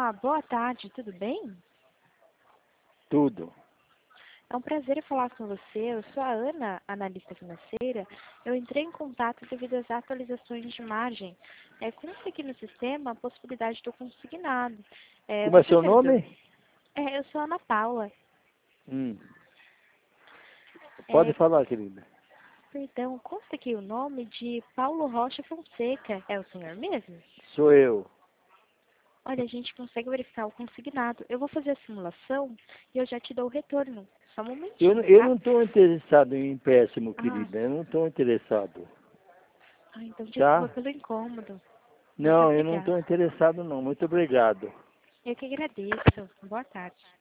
Boa tarde, tudo bem? Tudo. É um prazer falar com você. Eu sou a Ana, analista financeira. Eu entrei em contato devido às atualizações de margem. Consta aqui no sistema a possibilidade do consignado. Como é Você seu servidor? nome? Eu sou a Ana Paula. Hum. Pode É, falar, querida. Perdão, consta aqui o nome de Paulo Rocha Fonseca. É o senhor mesmo? Sou eu. Olha, a gente consegue verificar o consignado. Eu vou fazer a simulação e eu já te dou o retorno. Só um momentinho, Eu tá? não estou interessado em empréstimo, Ah, querida. Eu não estou interessado. então desculpa Tá? pelo incômodo. Muito Não, eu não obrigada. estou interessado, não. Muito obrigado. Eu que agradeço. Boa tarde.